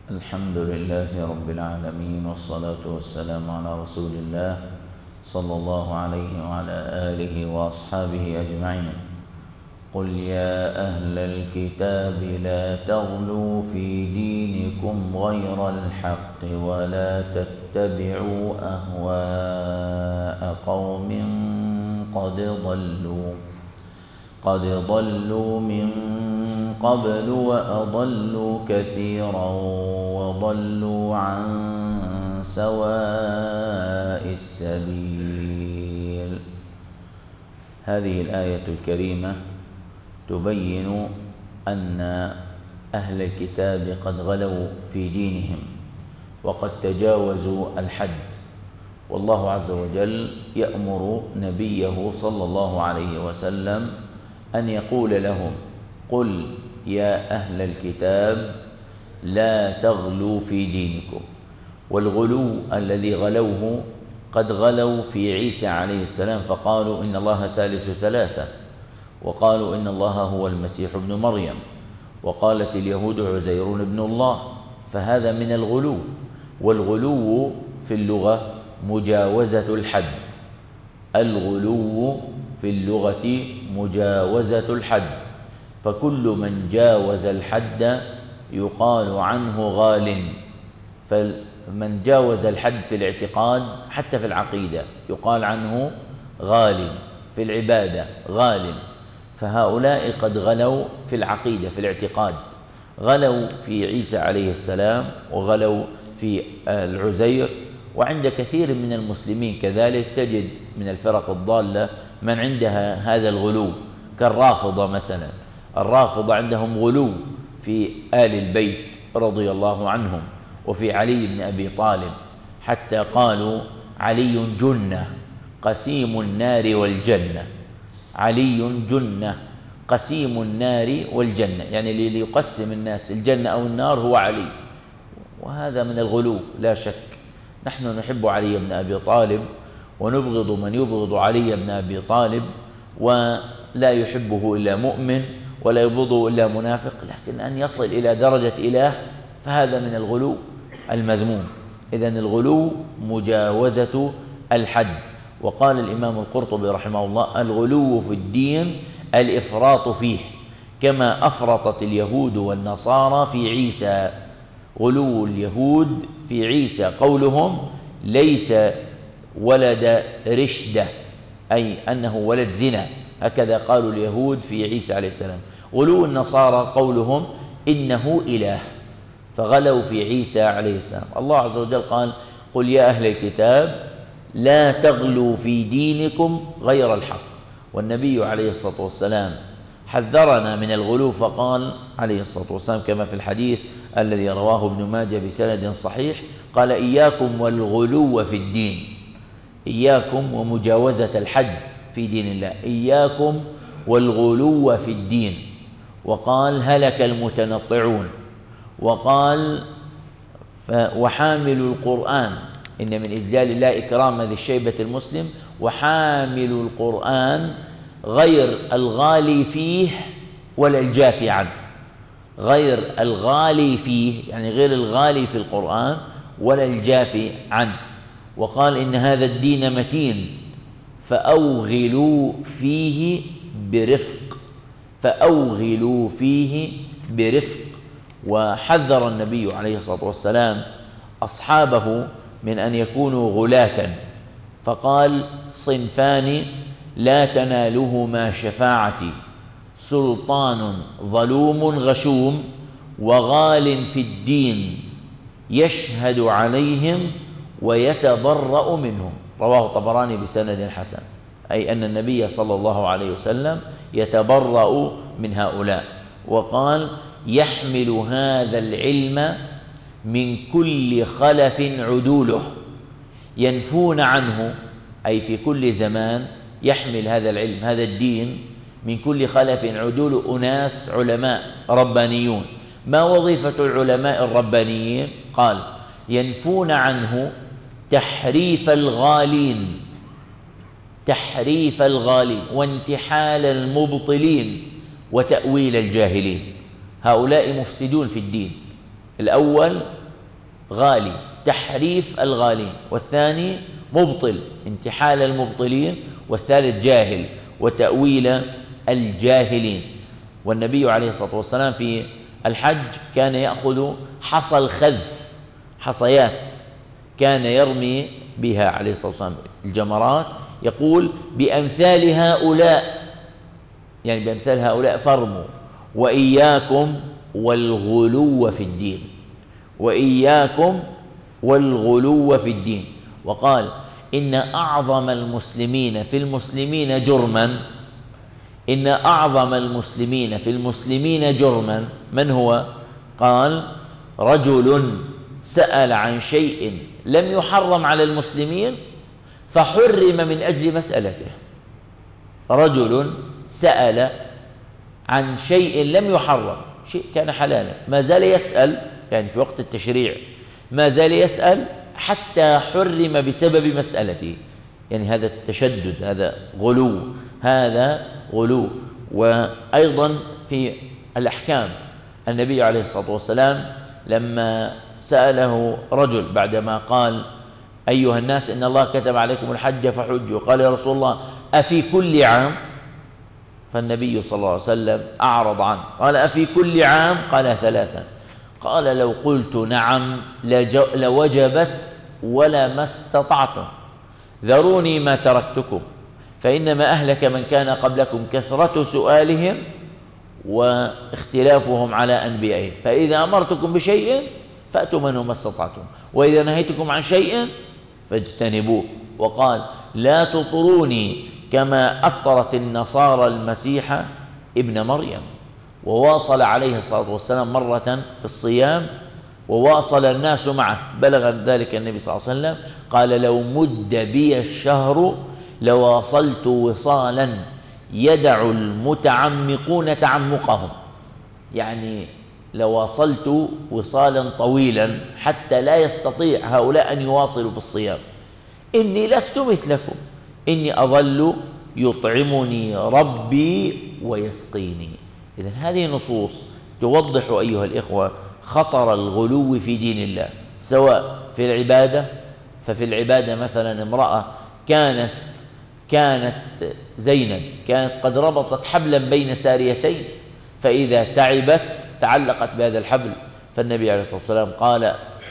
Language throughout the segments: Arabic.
الحمد لله رب العالمين، والصلاة والسلام على رسول الله صلى الله عليه وعلى آله وأصحابه أجمعين. قل يا أهل الكتاب لا تغلوا في دينكم غير الحق ولا تتبعوا أهواء قوم قد ضلوا من قبل وأضلوا كثيرا وضلوا عن سواء السبيل. هذه الآية الكريمة تبين أن أهل الكتاب قد غلوا في دينهم وقد تجاوزوا الحد، والله عز وجل يأمر نبيه صلى الله عليه وسلم أن يقول لهم: قل يا أهل الكتاب لا تغلوا في دينكم. والغلو الذي غلوه قد غلوا في عيسى عليه السلام، فقالوا إن الله ثالث ثلاثة، وقالوا إن الله هو المسيح ابن مريم، وقالت اليهود عزير ابن الله، فهذا من الغلو. والغلو في اللغة مجاوزة الحد. الغلو في اللغة مجاوزة الحد، فكل من جاوز الحد يقال عنه غال. فمن جاوز الحد في الاعتقاد حتى في العقيدة يقال عنه غال، في العبادة غال. فهؤلاء قد غلوا في العقيدة في الاعتقاد، غلوا في عيسى عليه السلام وغلوا في العزير. وعند كثير من المسلمين كذلك تجد من الفرق الضالة من عندها هذا الغلو، كالرافضة مثلا. الرافضة عندهم غلو في آل البيت رضي الله عنهم وفي علي بن أبي طالب، حتى قالوا علي جنة قسيم النار والجنة. علي جنة قسيم النار والجنة، يعني اللي يقسم الناس الجنة أو النار هو علي، وهذا من الغلو لا شك. نحن نحب علي بن أبي طالب ونبغض من يبغض علي بن أبي طالب، ولا يحبه إلا مؤمن ولا يبغضه إلا منافق، لكن أن يصل إلى درجة إله فهذا من الغلو المذموم. إذن الغلو مجاوزة الحد. وقال الإمام القرطبي رحمه الله: الغلو في الدين الإفراط فيه، كما أفرطت اليهود والنصارى في عيسى. غلو اليهود في عيسى قولهم ليس ولد رشدة، أي أنه ولد زنا، هكذا قالوا اليهود في عيسى عليه السلام. غلو النصارى قولهم إنه إله، فغلوا في عيسى عليه السلام. الله عز وجل قال: قل يا أهل الكتاب لا تغلوا في دينكم غير الحق. والنبي عليه الصلاة والسلام حذرنا من الغلو، فقال عليه الصلاة والسلام كما في الحديث الذي رواه ابن ماجه بسند صحيح، قال: إياكم والغلو في الدين، إياكم ومجاوزة الحد في دين الله، إياكم والغلو في الدين. وقال: هلك المتنطعون. وقال: وحامل القرآن، إن من إجلال الله إكرام ذي الشيبة المسلم، وحامل القرآن غير الغالي فيه ولا الجافي عنه. غير الغالي فيه يعني غير الغالي في القرآن ولا الجافي عنه. وقال: إن هذا الدين متين فأوغلوا فيه برفق، فأوغلوا فيه برفق. وحذر النبي عليه الصلاة والسلام أصحابه من أن يكونوا غلاة، فقال: صنفان لا تنالهما شفاعتي: سلطان ظلوم غشوم، وغال في الدين يشهد عليهم ويتبرأ منهم. رواه الطبراني بسند حسن، أي أن النبي صلى الله عليه وسلم يتبرأ من هؤلاء. وقال: يحمل هذا العلم من كل خلف عدوله، ينفون عنه، أي في كل زمان يحمل هذا العلم هذا الدين من كل خلف عدول، أناس علماء ربانيون. ما وظيفة العلماء الربانيين؟ قال: ينفون عنه تحريف الغالين، تحريف الغالين وانتحال المبطلين وتأويل الجاهلين. هؤلاء مفسدون في الدين. الأول غالي، تحريف الغالين، والثاني مبطل، انتحال المبطلين، والثالث جاهل وتأويل الجاهلين. والنبي عليه الصلاة والسلام في الحج كان يأخذ حصى الخذف، حصيات كان يرمي بها عليه الصلاة والسلام الجمرات، يقول بأمثال هؤلاء، يعني بأمثال هؤلاء فارموا، وإياكم والغلو في الدين، وإياكم والغلو في الدين. وقال إن أعظم المسلمين في المسلمين جرما، إن أعظم المسلمين في المسلمين جرما من هو؟ قال رجل سأل عن شيء لم يحرم على المسلمين فحرم من أجل مسألته. رجل سأل عن شيء لم يحرم، شيء كان حلالا، ما زال يسأل، يعني في وقت التشريع ما زال يسأل حتى حرم بسبب مسألته، يعني هذا التشدد، هذا غلو، هذا غلو. وأيضا في الأحكام النبي عليه الصلاة والسلام لما سأله رجل بعدما قال أيها الناس إن الله كتب عليكم الحج فحجوا، قال يا رسول الله أفي كل عام؟ فالنبي صلى الله عليه وسلم أعرض عنه، قال أفي كل عام؟ قال ثلاثا. قال لو قلت نعم لوجبت ولا ما استطعتم، ذروني ما تركتكم، فإنما أهلك من كان قبلكم كثرة سؤالهم واختلافهم على أنبيائهم، فإذا أمرتكم بشيء فأتوا منه ما استطعتم، وإذا نهيتكم عن شيء فاجتنبوه. وقال لا تطروني كما أطرت النصارى المسيح ابن مريم. وواصل عليه الصلاة والسلام مرة في الصيام وواصل الناس معه، بلغ ذلك النبي صلى الله عليه وسلم قال لو مد بي الشهر لواصلت وصالا يدع المتعمقون تعمقهم، يعني لواصلت وصالا طويلا حتى لا يستطيع هؤلاء أن يواصلوا في الصيام. إني لست مثلكم، إني أظل يطعمني ربي ويسقيني. إذن هذه نصوص توضح أيها الإخوة خطر الغلو في دين الله، سواء في العبادة، ففي العبادة مثلا امرأة كانت زينب كانت قد ربطت حبلا بين ساريتين، فإذا تعبت تعلقت بهذا الحبل، فالنبي عليه الصلاة والسلام قال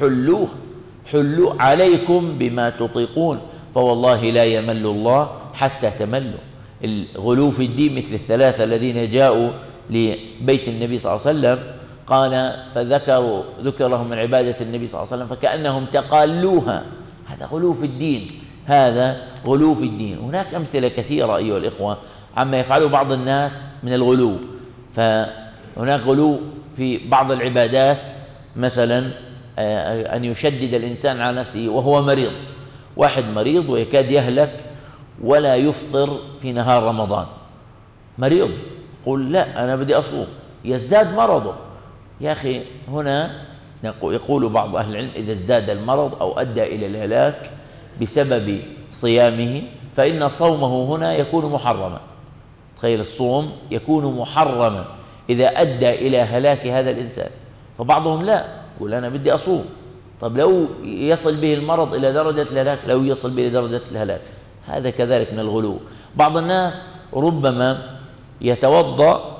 حلوا عليكم بما تطيقون، فوالله لا يمل الله حتى تملوا. الغلو في الدين مثل الثلاثة الذين جاءوا لبيت النبي صلى الله عليه وسلم، قال ذكر لهم من عبادة النبي صلى الله عليه وسلم فكأنهم تقالوها، هذا غلو في الدين، هذا غلو في الدين. هناك أمثلة كثيرة أيها الإخوة عما يفعله بعض الناس من الغلو. فهناك غلو في بعض العبادات، مثلا أن يشدد الإنسان على نفسه وهو مريض، واحد مريض ويكاد يهلك ولا يفطر في نهار رمضان، مريض، قل لا أنا بدي أصوم، يزداد مرضه. يا أخي هنا يقول بعض أهل العلم إذا ازداد المرض أو أدى إلى الهلاك بسبب صيامه فإن صومه هنا يكون محرما. تخيل الصوم يكون محرما إذا أدى إلى هلاك هذا الإنسان. فبعضهم لا، يقول أنا بدي أصوم، طب لو يصل به المرض إلى درجة الهلاك، لو يصل به إلى درجة الهلاك، هذا كذلك من الغلو. بعض الناس ربما يتوضأ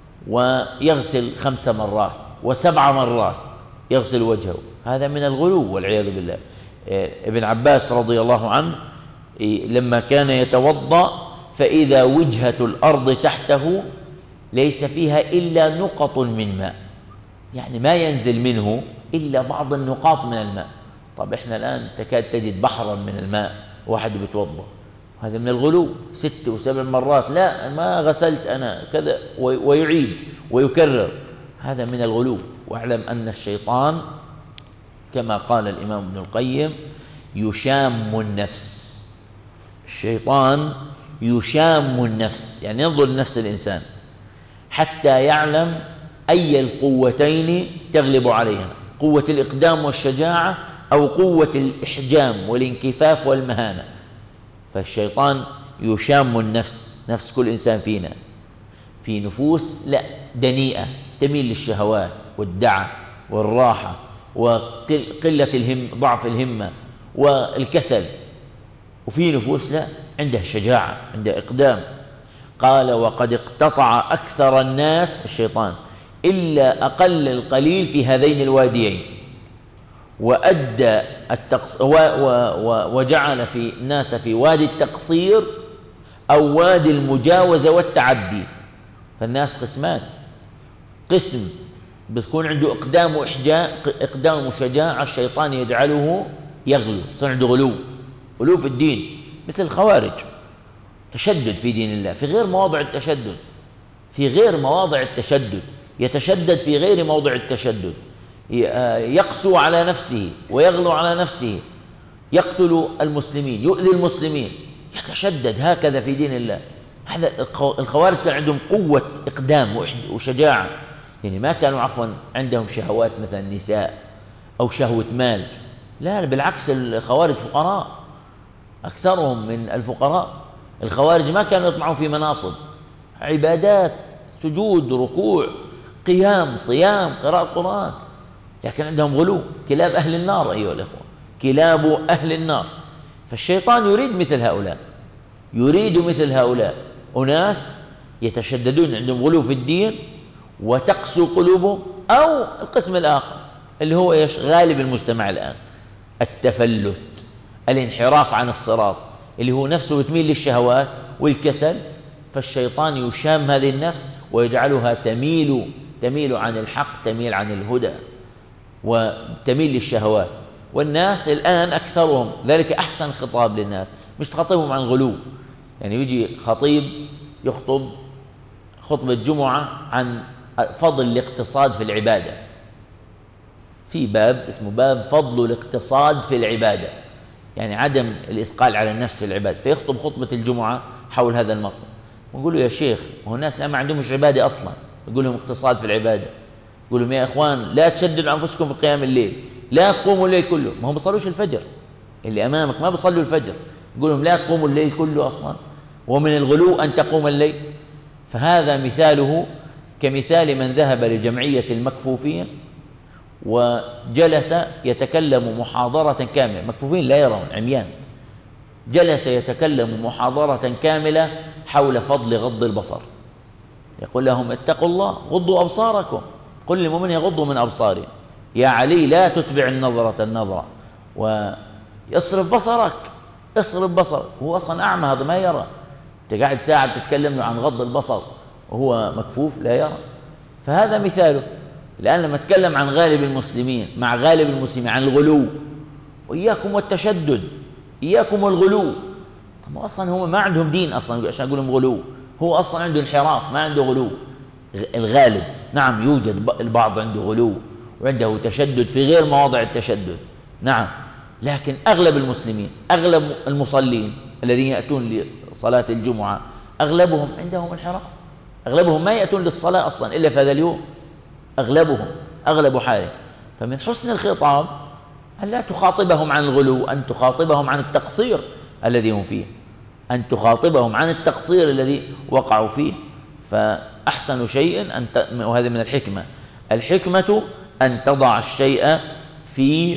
ويغسل 5 مرات و7 مرات يغسل وجهه، هذا من الغلو والعياذ بالله. ابن عباس رضي الله عنه لما كان يتوضأ فإذا وجهة الأرض تحته ليس فيها إلا نقط من ماء، يعني ما ينزل منه إلا بعض النقاط من الماء. طب إحنا الآن تكاد تجد بحرا من الماء واحد بيتوضأ، هذا من الغلو. 6 و7 مرات لا ما غسلت أنا كذا، ويعيد ويكرر، هذا من الغلو. واعلم أن الشيطان كما قال الإمام ابن القيم يشام النفس، الشيطان يشام النفس، يعني ينظر لنفس الإنسان حتى يعلم أي القوتين تغلب عليها، قوة الإقدام والشجاعة أو قوة الإحجام والانكفاف والمهانة. فالشيطان يشام النفس، نفس كل إنسان فينا في نفوس لا دنيئة تميل للشهوات والدعة والراحة وقلة ضعف الهمة والكسل. وفي نفوس لا، عندها شجاعة، عندها إقدام. قال: وقد اقتطع أكثر الناس الشيطان إلا أقل القليل في هذين الواديين، وأدى وجعل في الناس في وادي التقصير أو وادي المجاوزة والتعدي. فالناس قسمان: قسم بتكون عنده إقدام وشجاعة، الشيطان يجعله يغلو، يصير عنده غلو في الدين، مثل الخوارج، تشدد في دين الله في غير مواضع التشدد، يتشدد في غير موضع التشدد، يقسو على نفسه ويغلو على نفسه، يقتل المسلمين، يؤذي المسلمين، يتشدد هكذا في دين الله. هذا الخوارج كان عندهم قوة إقدام وشجاعة، يعني ما كانوا عندهم شهوات مثل النساء أو شهوة مال، لا بالعكس، الخوارج فقراء، أكثرهم من الفقراء. الخوارج ما كانوا يطمعون في مناصب، عبادات، سجود، ركوع، قيام، صيام، قراءة قرآن، لكن عندهم غلو، كلاب أهل النار أيها الإخوة، كلاب أهل النار. فالشيطان يريد مثل هؤلاء أناس يتشددون، عندهم غلو في الدين وتقسو قلوبهم. أو القسم الآخر اللي هو غالب المجتمع الآن، التفلت، الانحراف عن الصراط، اللي هو نفسه بتميل للشهوات والكسل. فالشيطان يشام هذه النفس ويجعلها تميل عن الحق، تميل عن الهدى، وتميل للشهوات. والناس الآن أكثرهم ذلك أحسن خطاب للناس، مش تخاطبهم عن الغلو. يعني يجي خطيب يخطب خطبة جمعة عن فضل الاقتصاد في العبادة، في باب اسمه باب فضل الاقتصاد في العبادة، يعني عدم الإثقال على النفس في العبادة، فيخطب خطبة الجمعة حول هذا المقصد. ونقول له: يا شيخ، هو الناس ما عندهمش عبادة أصلا، يقول لهم اقتصاد في العبادة. يقول لهم: يا إخوان، لا تشددوا أنفسكم في قيام الليل، لا تقوموا الليل كله. ما هم بيصلوش الفجر، اللي أمامك ما بيصلوا الفجر، يقول لهم لا تقوموا الليل كله أصلا، ومن الغلو أن تقوم الليل. فهذا مثاله كمثال من ذهب لجمعية المكفوفين وجلس يتكلم محاضرة كاملة، مكفوفين لا يرون، عميان، جلس يتكلم محاضرة كاملة حول فضل غض البصر. يقول لهم: اتقوا الله، غضوا أبصاركم، قل للمؤمنين يغضوا من أبصارهم، يا علي لا تتبع النظرة ويصرف بصرك، اصرف بصرك. هو أصلا أعمى، هذا ما يرى، أنت قاعد ساعة بتتكلم له عن غض البصر وهو مكفوف لا يرى. فهذا مثاله. الآن لما نتكلم عن غالب المسلمين، مع غالب المسلمين، عن الغلو، وإياكم والتشدد، إياكم والغلو. طب أصلا هم ما عندهم دين أصلا عشان أقول لهم غلو، هو أصلا عنده انحراف، ما عنده غلو. الغالب نعم يوجد البعض عنده غلو وعنده تشدد في غير مواضع التشدد، نعم، لكن أغلب المسلمين، أغلب المصلين الذين يأتون لصلاة الجمعة، أغلبهم عندهم انحراف، أغلبهم ما يأتون للصلاة أصلا إلا في هذا اليوم، أغلب حاله. فمن حسن الخطاب أن لا تخاطبهم عن الغلو، أن تخاطبهم عن التقصير الذي هم فيه، أن تخاطبهم عن التقصير الذي وقعوا فيه. فأحسن شيء وهذا من الحكمة أن تضع الشيء في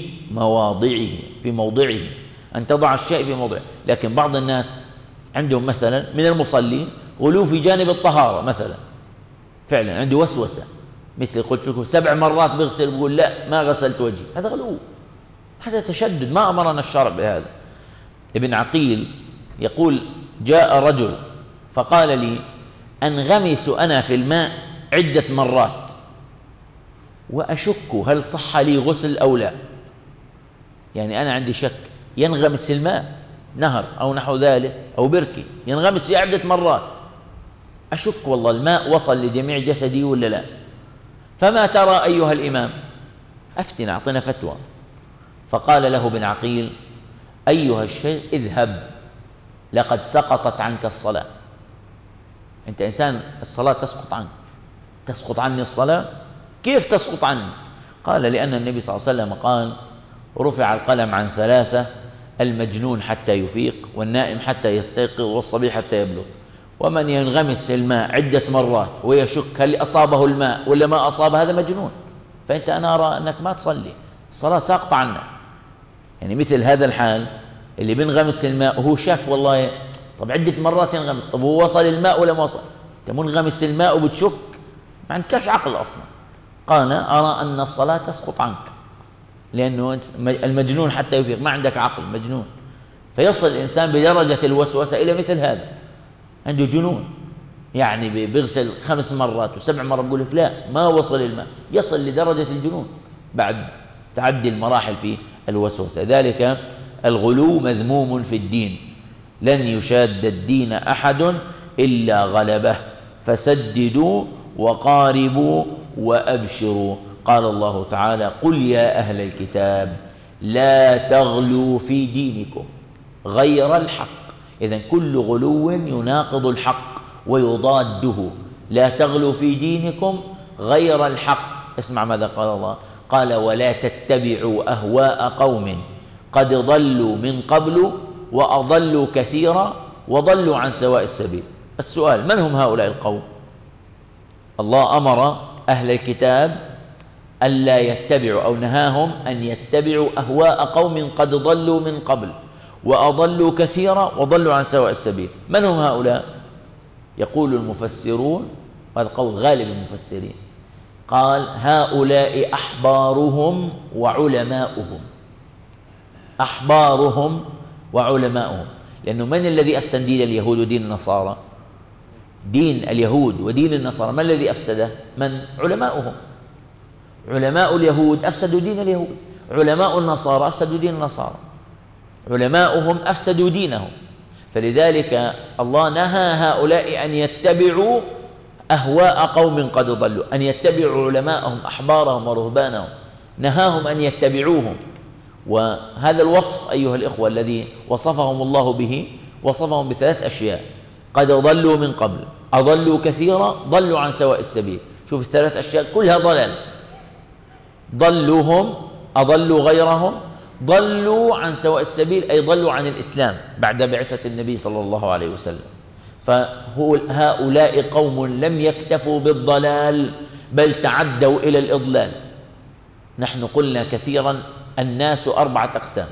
موضعه، أن تضع الشيء في موضعه. لكن بعض الناس عندهم مثلا من المصلين غلو في جانب الطهارة مثلا، فعلا عنده وسوسة، مثل قلت لكم 7 مرات بيغسل، بيقول لا ما غسلت وجهي، هذا غلو، هذا تشدد، ما أمرنا الشرع بهذا. ابن عقيل يقول: جاء رجل فقال لي: أنغمس أنا في الماء عدة مرات وأشك هل صح لي غسل أو لا. يعني أنا عندي شك، ينغمس الماء، نهر أو نحو ذلك أو بركة، ينغمس في عدة مرات، أشك والله الماء وصل لجميع جسدي ولا لا. فما ترى أيها الإمام؟ أفتنا، أعطنا فتوى. فقال له ابن عقيل: أيها الشيخ اذهب، لقد سقطت عنك الصلاة. أنت إنسان الصلاة تسقط عنك. تسقط عني الصلاة؟ كيف تسقط عني؟ قال: لأن النبي صلى الله عليه وسلم قال: رفع القلم عن 3، المجنون حتى يفيق، والنائم حتى يستيقظ، والصبي حتى يبلغ. ومن ينغمس في الماء عدة مرات ويشك هل أصابه الماء ولا ما أصاب، هذا مجنون. فأنت أنا أرى أنك ما تصلي، الصلاة ساقطة عنك. يعني مثل هذا الحال اللي بينغمس الماء وهو شاك والله، طب عدة مرات ينغمس، طب هو وصل الماء ولا ما وصل؟ انت منغمس الماء وبتشك، ما عندكش عقل اصلا. قال ارى ان الصلاة تسقط عنك، لانه المجنون حتى يفيق، ما عندك عقل، مجنون. فيصل الانسان بدرجة الوسوسة الى مثل هذا، عنده جنون، يعني بيغسل 5 مرات و7 مرات بيقول لك لا ما وصل الماء، يصل لدرجة الجنون بعد تعدي المراحل في الوسوسة. ذلك الغلو مذموم في الدين، لن يشاد الدين أحد إلا غلبه، فسددوا وقاربوا وأبشروا. قال الله تعالى قل يا أهل الكتاب لا تغلوا في دينكم غير الحق. إذن كل غلو يناقض الحق ويضاده. لا تغلوا في دينكم غير الحق. اسمع ماذا قال الله، قال ولا تتبعوا أهواء قوم قد ضلوا من قبل وأضلوا كثيرا وضلوا عن سواء السبيل. السؤال، من هم هؤلاء القوم؟ الله أمر أهل الكتاب ألا يتبعوا، أو نهاهم أن يتبعوا أهواء قوم قد ضلوا من قبل وأضلوا كثيرا وضلوا عن سواء السبيل. من هم هؤلاء؟ يقول المفسرون، هذا قول غالب المفسرين، قال هؤلاء أحبارهم وعلماؤهم. أحبارهم وعلماؤهم، لأنه من الذي أفسد دين اليهود ودين النصارى؟ دين اليهود ودين النصارى من الذي أفسده؟ من؟ علماؤهم. علماء اليهود أفسدوا دين اليهود، علماء النصارى أفسدوا دين النصارى، علماؤهم أفسدوا دينهم. فلذلك الله نهى هؤلاء أن يتبعوا أهواء قوم قد ضلوا، أن يتبعوا علماءهم أحبارهم ورهبانهم، نهاهم أن يتبعوهم. وهذا الوصف أيها الإخوة الذي وصفهم الله به، وصفهم ب3 أشياء: قد ضلوا من قبل، أضلوا كثيرا، ضلوا عن سواء السبيل. شوف ال3 أشياء كلها ضلال، ضلوهم، أضلوا غيرهم، ضلوا عن سواء السبيل أي ضلوا عن الإسلام بعد بعثة النبي صلى الله عليه وسلم. فهؤلاء قوم لم يكتفوا بالضلال بل تعدوا إلى الإضلال. نحن قلنا كثيرا الناس 4 أقسام،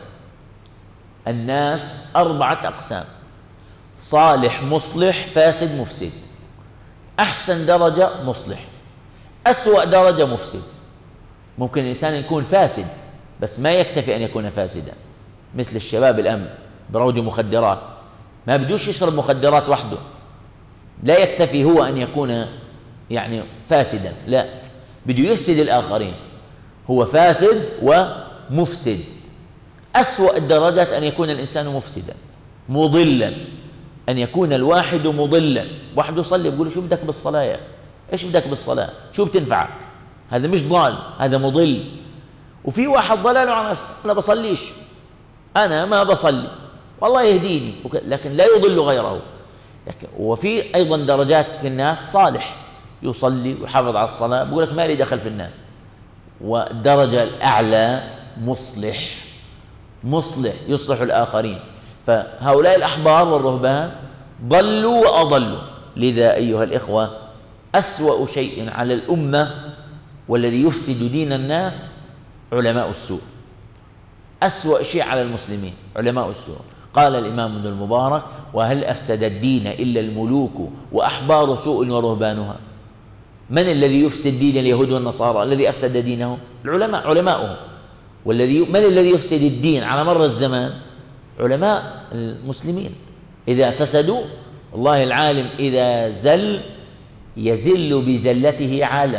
الناس 4 أقسام: صالح مصلح فاسد مفسد. أحسن درجة مصلح، أسوأ درجة مفسد. ممكن الإنسان يكون فاسد بس ما يكتفي أن يكون فاسدا، مثل الشباب الآن بروج مخدرات، ما بدوش يشرب مخدرات وحده، لا يكتفي هو أن يكون يعني فاسدا، لا، بده يفسد الآخرين، هو فاسد ومفسد. أسوأ الدرجات أن يكون الإنسان مفسدا مضلا، أن يكون الواحد مضلا. واحد يصلي بيقول شو بدك بالصلاة يا أخي، إيش بدك بالصلاة، شو بتنفعك، هذا مش ضال، هذا مضل. وفي واحد ضلاله على نفسه، أنا بصليش، أنا ما بصلي والله يهديني، لكن لا يضل غيره. وفي أيضا درجات في الناس: صالح يصلي ويحافظ على الصلاة، بيقول لك ما لي دخل في الناس. والدرجة الأعلى مصلح، مصلح يصلح الآخرين. فهؤلاء الأحبار والرهبان ضلوا وأضلوا. لذا أيها الإخوة أسوأ شيء على الأمة والذي يفسد دين الناس علماء السوء. أسوأ شيء على المسلمين علماء السوء. قال الإمام ابن المبارك: وهل أفسد الدين إلا الملوك وأحبار سوء ورهبانها؟ من الذي يفسد دين اليهود والنصارى؟ الذي أفسد دينهم العلماء، علماؤهم. من الذي يفسد الدين على مر الزمان؟ علماء المسلمين. إذا فسدوا، والله العالم إذا زل يزل بزلته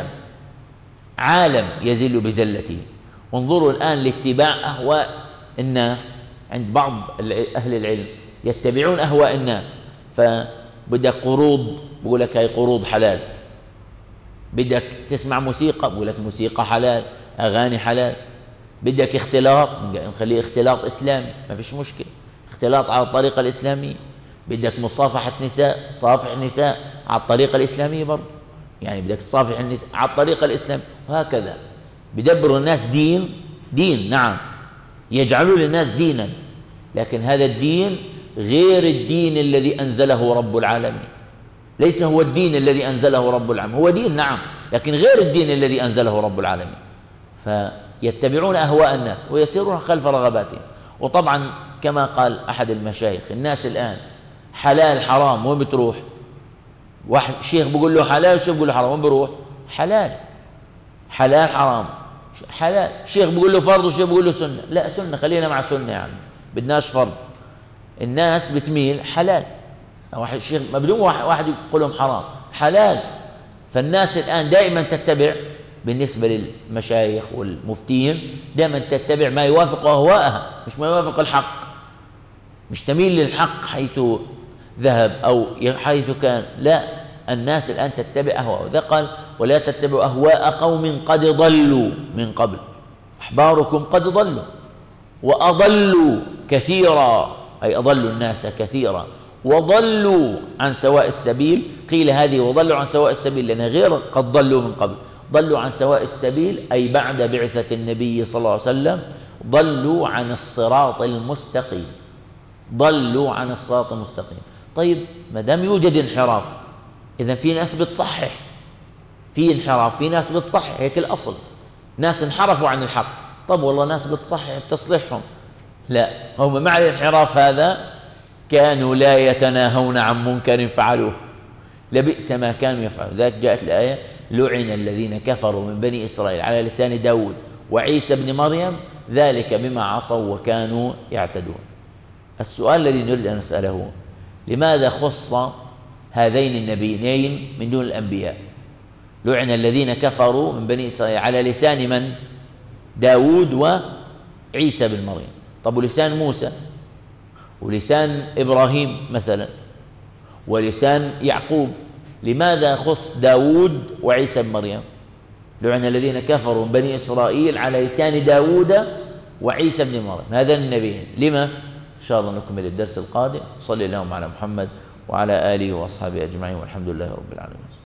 عالم يزل بزلته. وانظروا الآن لاتباع أهواء الناس عند بعض أهل العلم، يتبعون أهواء الناس. فبدك قروض، بقول لك هاي قروض حلال. بدك تسمع موسيقى، بقول لك موسيقى حلال، أغاني حلال. بدك اختلاط، نخليه اختلاط إسلامي، ما فيش مشكلة، اختلاط على الطريقة الإسلامية. بدك مصافحة نساء، صافح نساء على الطريقة الإسلامية برضه، يعني بدك تصافح النساء على الطريقة الإسلامية. وهكذا بدبروا الناس دين، نعم، يجعلوا للناس دينا، لكن هذا الدين غير الدين الذي أنزله رب العالمين. ليس هو الدين الذي أنزله رب العالمين، هو دين نعم، لكن غير الدين الذي أنزله رب العالمين. يتبعون أهواء الناس ويسيرون خلف رغباتهم. وطبعا كما قال أحد المشايخ، الناس الآن حلال حرام وين بتروح؟ واحد شيخ بيقول له حلال والشيخ بيقول له حرام، وين بيروح؟ حلال، حلال حرام حلال. شيخ بيقول له فرض والشيخ بيقول له سنة، لا سنة، خلينا مع سنة يعني، بدناش فرض. الناس بتميل حلال، واحد شيخ ما بدون واحد يقول لهم حرام، حلال. فالناس الآن دائما تتبع، بالنسبة للمشايخ والمفتين دائما تتبع ما يوافق أهواءها، مش ما يوافق الحق، مش تميل للحق حيث ذهب أو حيث كان، لا، الناس الآن تتبع أهواء. ذا قال ولا تتبعوا أهواء قوم قد ضلوا من قبل، أحباركم قد ضلوا وأضلوا كثيرا، أي أضلوا الناس كثيرا وضلوا عن سواء السبيل. قيل هذه وضلوا عن سواء السبيل لأن غير قد ضلوا من قبل، ضلوا عن سواء السبيل أي بعد بعثة النبي صلى الله عليه وسلم، ضلوا عن الصراط المستقيم، ضلوا عن الصراط المستقيم. طيب ما دام يوجد انحراف، إذا في ناس بتصحح، في انحراف، في ناس بتصحح، هيك الأصل. ناس انحرفوا عن الحق، طب والله ناس بتصحح بتصلحهم، لا، هم مع الانحراف هذا كانوا لا يتناهون عن منكر فعلوه لبئس ما كانوا يفعلون. ذلك جاءت الآية لعن الذين كفروا من بني إسرائيل على لسان داود وعيسى بن مريم ذلك بما عصوا وكانوا يعتدون. السؤال الذي نريد أن نسأله، لماذا خص هذين النبيين من دون الأنبياء؟ لعن الذين كفروا من بني إسرائيل على لسان من؟ داود وعيسى بن مريم. طب ولسان موسى ولسان إبراهيم مثلا ولسان يعقوب، لماذا خص داود وعيسى بن مريم؟ لعن الذين كفروا من بني إسرائيل على لسان داود وعيسى بن مريم، هذا النبي. لما؟ إن شاء الله نكمل الدرس القادم. صلى اللهم على محمد وعلى آله وأصحابه أجمعين، والحمد لله رب العالمين.